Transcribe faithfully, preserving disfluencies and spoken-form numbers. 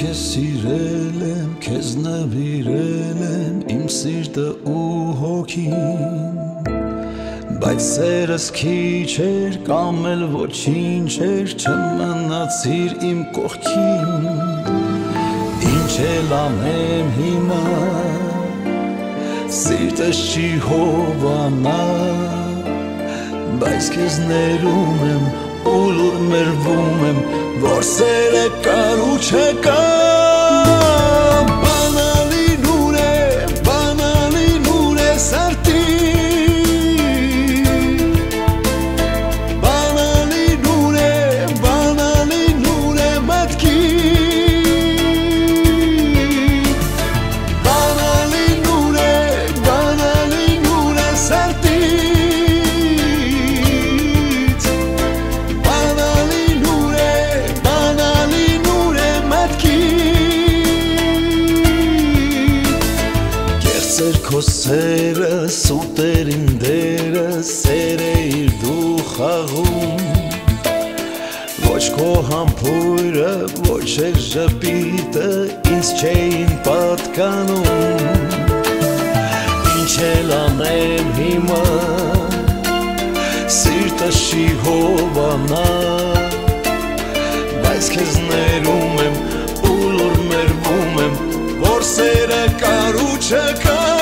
քեզ սիրել եմ, քեզ նվիրել եմ իմ սիրտը ու հոգին, բայց սերս քիչ էր կամ էլ ոչինչ էր, չմնացիր իմ կողքին, ինչ էլ անեմ հիմա, սիրտս չի հովանա, բայց քեզ ներում եմ ու լուր մերվում եմ, որ սերը կար ու չկա, բանալին է, բանալին է սարդի, բանալին է, բանալին է մատքի, բանալին է, բանալին է սարդի, քո սերը սուտերին դերը սեր էիր դու խաղում, ոչ քո համբույրը, ոչ էլ ժպիտը ինձ չէին պատկանում, ինչ էլ անեմ հիմա, սիրտս չի հովանա, բայց քեզ ներում եմ ու լուր մերվում եմ, որ սերը կար ու չկա,